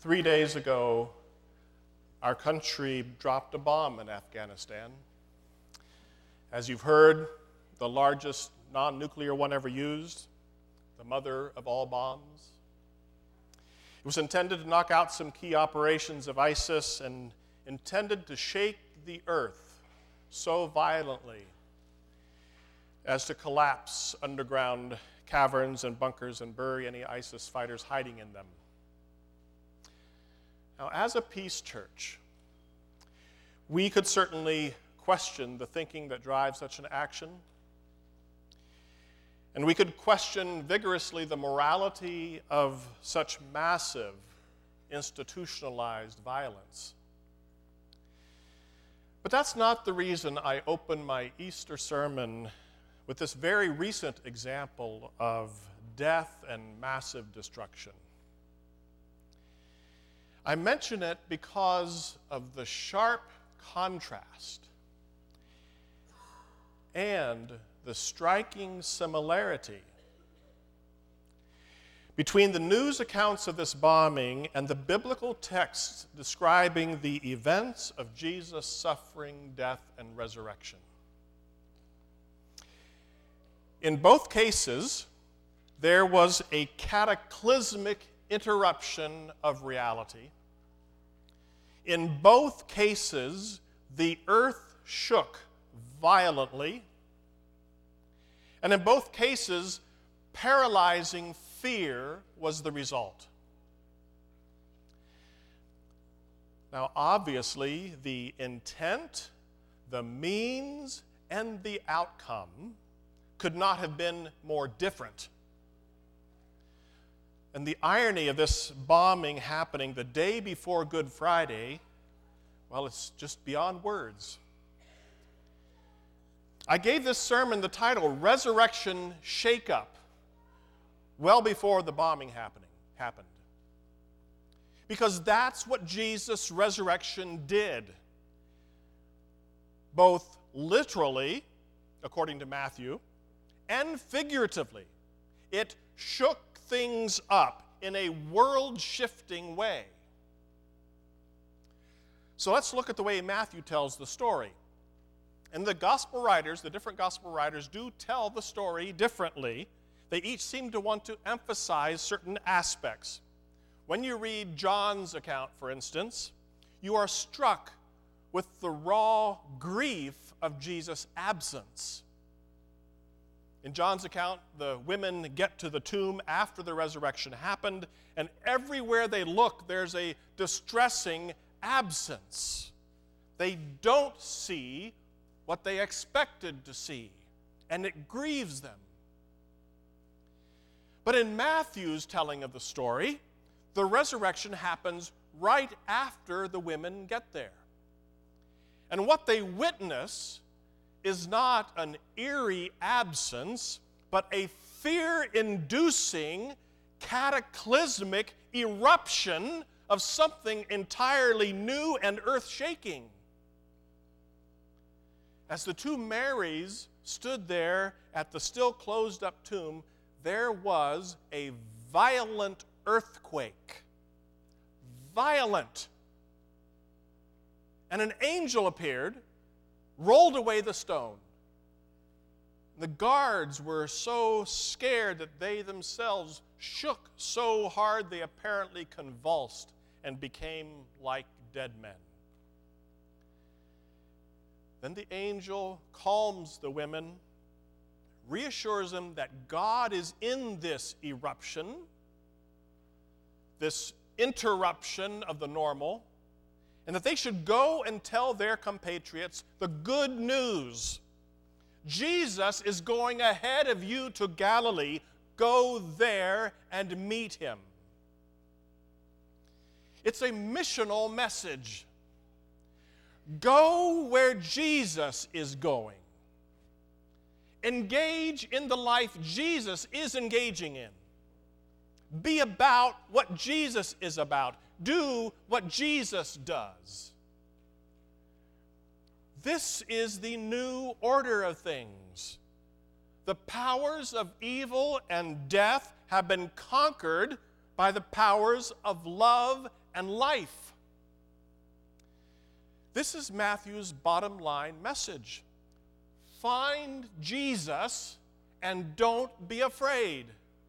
3 days ago, our country dropped a bomb in Afghanistan. As you've heard, the largest non-nuclear one ever used, the mother of all bombs. It was intended to knock out some key operations of ISIS and intended to shake the earth so violently as to collapse underground caverns and bunkers and bury any ISIS fighters hiding in them. Now, as a peace church, we could certainly question the thinking that drives such an action, and we could question vigorously the morality of such massive, institutionalized violence. But that's not the reason I open my Easter sermon with this very recent example of death and massive destruction. I mention it because of the sharp contrast and the striking similarity between the news accounts of this bombing and the biblical texts describing the events of Jesus' suffering, death, and resurrection. In both cases, there was a cataclysmic interruption of reality. In both cases, the earth shook violently, and in both cases, paralyzing fear was the result. Now, obviously, the intent, the means, and the outcome could not have been more different. And the irony of this bombing happening the day before Good Friday, well, it's just beyond words. I gave this sermon the title, Resurrection Shakeup, well before the bombing happened. Because that's what Jesus' resurrection did. Both literally, according to Matthew, and figuratively. It shook things up in a world-shifting way. So let's look at the way Matthew tells the story. And the gospel writers, the different gospel writers, do tell the story differently. They each seem to want to emphasize certain aspects. When you read John's account, for instance, you are struck with the raw grief of Jesus' absence. In John's account, the women get to the tomb after the resurrection happened, and everywhere they look, there's a distressing absence. They don't see what they expected to see, and it grieves them. But in Matthew's telling of the story, the resurrection happens right after the women get there. And what they witness is not an eerie absence, but a fear-inducing, cataclysmic eruption of something entirely new and earth-shaking. As the two Marys stood there at the still closed-up tomb, there was a violent earthquake. Violent. And an angel appeared, rolled away the stone. The guards were so scared that they themselves shook so hard they apparently convulsed and became like dead men. Then the angel calms the women, reassures them that God is in this eruption, this interruption of the normal, and that they should go and tell their compatriots the good news. Jesus is going ahead of you to Galilee. Go there and meet him. It's a missional message. Go where Jesus is going. Engage in the life Jesus is engaging in. Be about what Jesus is about. Do what Jesus does. This is the new order of things. The powers of evil and death have been conquered by the powers of love and life. This is Matthew's bottom line message. Find Jesus and don't be afraid.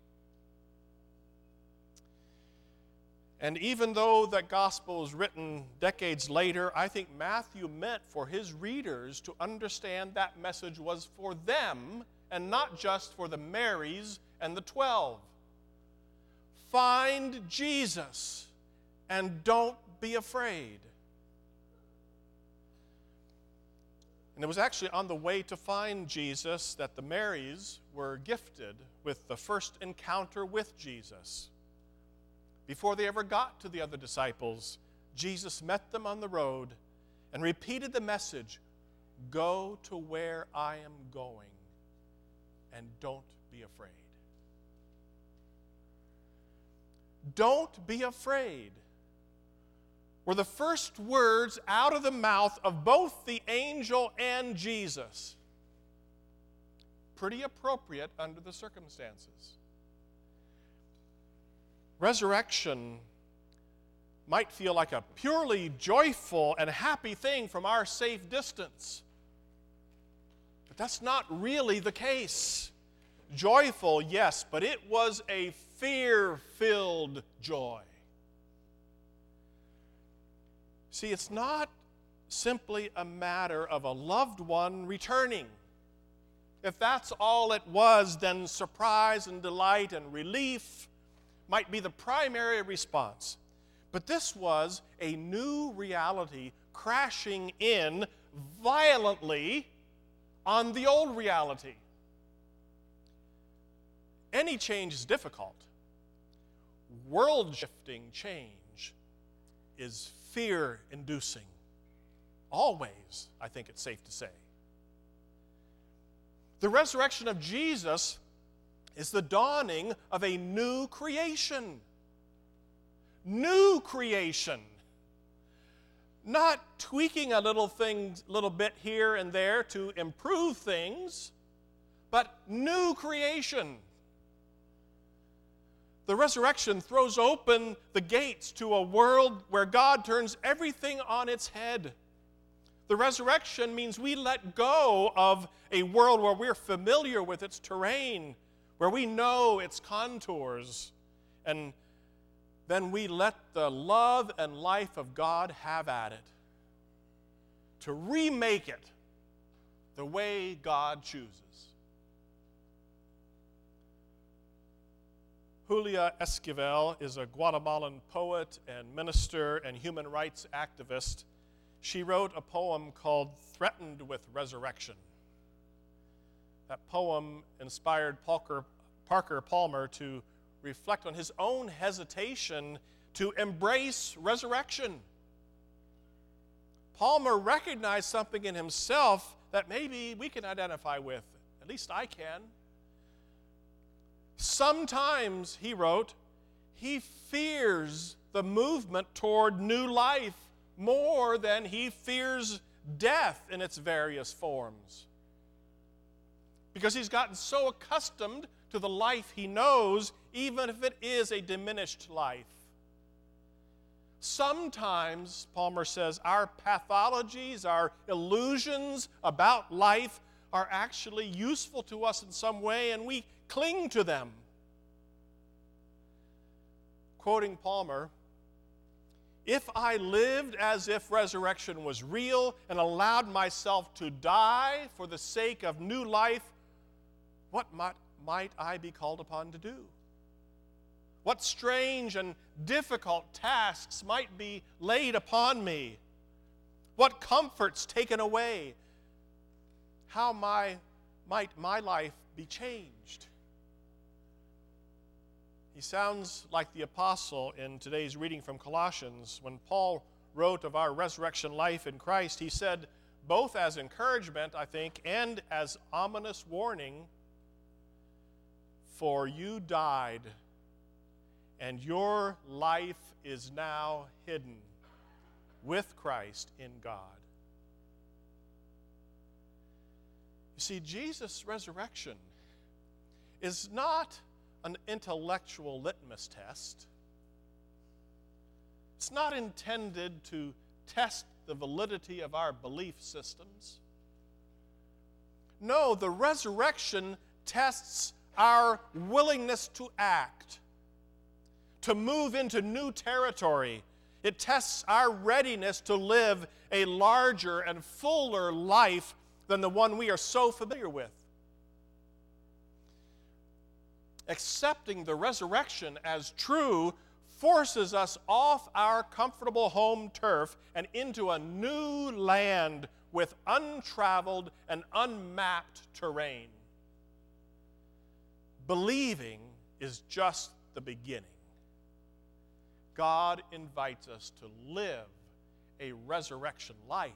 And even though that gospel was written decades later, I think Matthew meant for his readers to understand that message was for them and not just for the Marys and the 12. Find Jesus and don't be afraid. And it was actually on the way to find Jesus that the Marys were gifted with the first encounter with Jesus. Before they ever got to the other disciples, Jesus met them on the road and repeated the message, "Go to where I am going and don't be afraid." Don't be afraid were the first words out of the mouth of both the angel and Jesus. Pretty appropriate under the circumstances. Resurrection might feel like a purely joyful and happy thing from our safe distance. But that's not really the case. Joyful, yes, but it was a fear-filled joy. See, it's not simply a matter of a loved one returning. If that's all it was, then surprise and delight and relief might be the primary response. But this was a new reality crashing in violently on the old reality. Any change is difficult. World-shifting change is fear-inducing. Always, I think it's safe to say. The resurrection of Jesus is the dawning of a new creation. New creation. Not tweaking a little bit here and there to improve things, but new creation. The resurrection throws open the gates to a world where God turns everything on its head. The resurrection means we let go of a world where we're familiar with its terrain, where we know its contours, and then we let the love and life of God have at it, to remake it the way God chooses. Julia Esquivel is a Guatemalan poet and minister and human rights activist. She wrote a poem called "Threatened with Resurrection." That poem inspired Parker Palmer to reflect on his own hesitation to embrace resurrection. Palmer recognized something in himself that maybe we can identify with. At least I can. Sometimes, he wrote, he fears the movement toward new life more than he fears death in its various forms. Because he's gotten so accustomed to the life he knows, even if it is a diminished life. Sometimes, Palmer says, our pathologies, our illusions about life are actually useful to us in some way, and we cling to them. Quoting Palmer, "If I lived as if resurrection was real and allowed myself to die for the sake of new life, what might I be called upon to do? What strange and difficult tasks might be laid upon me? What comforts taken away? How might my life be changed?" He sounds like the apostle in today's reading from Colossians. When Paul wrote of our resurrection life in Christ, he said, both as encouragement, I think, and as ominous warning, "For you died, and your life is now hidden with Christ in God." You see, Jesus' resurrection is not an intellectual litmus test. It's not intended to test the validity of our belief systems. No, the resurrection tests our willingness to act, to move into new territory. It tests our readiness to live a larger and fuller life than the one we are so familiar with. Accepting the resurrection as true forces us off our comfortable home turf and into a new land with untraveled and unmapped terrain. Believing is just the beginning. God invites us to live a resurrection life.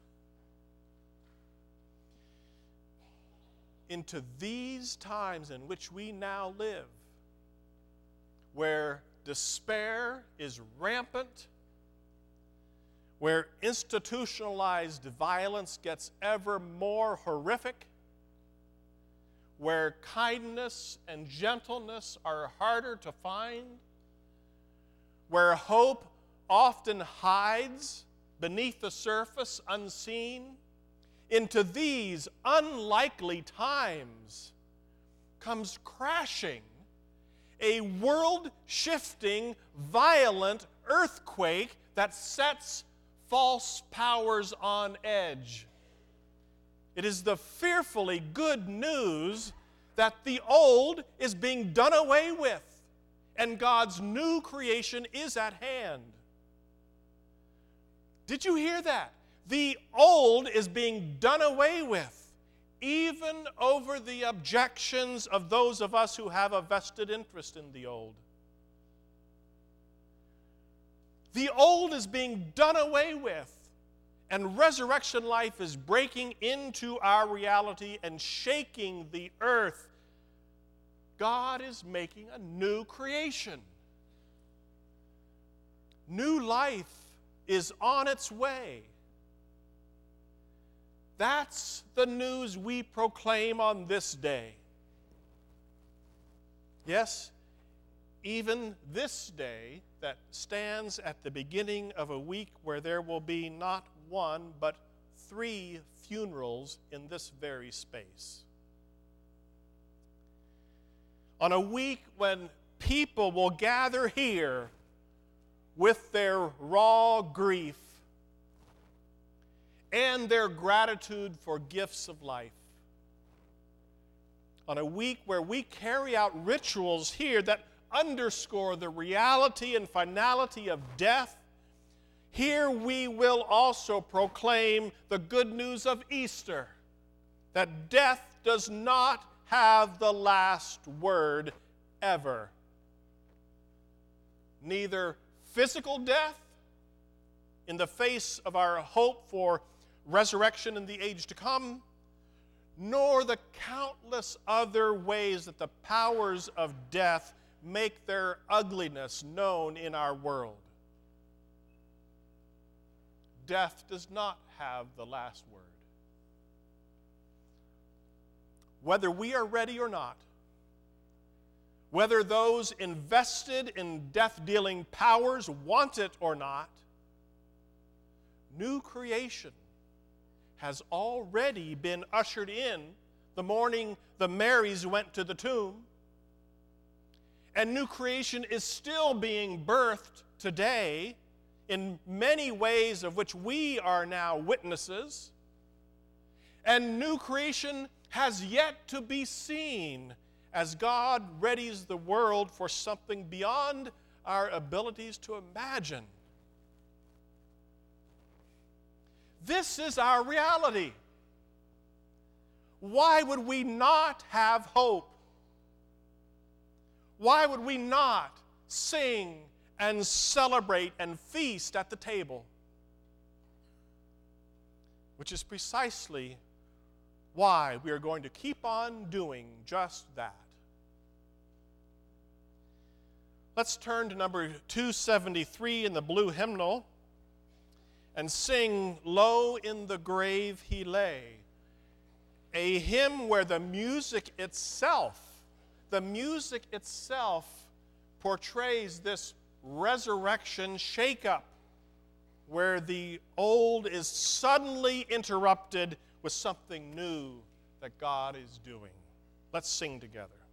Into these times in which we now live, where despair is rampant, where institutionalized violence gets ever more horrific, where kindness and gentleness are harder to find, where hope often hides beneath the surface unseen, into these unlikely times comes crashing a world-shifting, violent earthquake that sets false powers on edge. It is the fearfully good news that the old is being done away with, and God's new creation is at hand. Did you hear that? The old is being done away with, even over the objections of those of us who have a vested interest in the old. The old is being done away with, and resurrection life is breaking into our reality and shaking the earth. God is making a new creation. New life is on its way. That's the news we proclaim on this day. Yes, even this day that stands at the beginning of a week where there will be not one but 3 funerals in this very space. On a week when people will gather here with their raw grief and their gratitude for gifts of life. On a week where we carry out rituals here that underscore the reality and finality of death, here we will also proclaim the good news of Easter, that death does not have the last word ever. Neither physical death, in the face of our hope for resurrection in the age to come, nor the countless other ways that the powers of death make their ugliness known in our world. Death does not have the last word. Whether we are ready or not, whether those invested in death-dealing powers want it or not, new creation has already been ushered in the morning the Marys went to the tomb. And new creation is still being birthed today in many ways of which we are now witnesses. And new creation has yet to be seen as God readies the world for something beyond our abilities to imagine. This is our reality. Why would we not have hope? Why would we not sing and celebrate and feast at the table? Which is precisely why we are going to keep on doing just that. Let's turn to number 273 in the blue hymnal and sing "Low in the Grave He Lay," a hymn where the music itself the music itself portrays this resurrection shakeup where the old is suddenly interrupted with something new that God is doing. Let's sing together.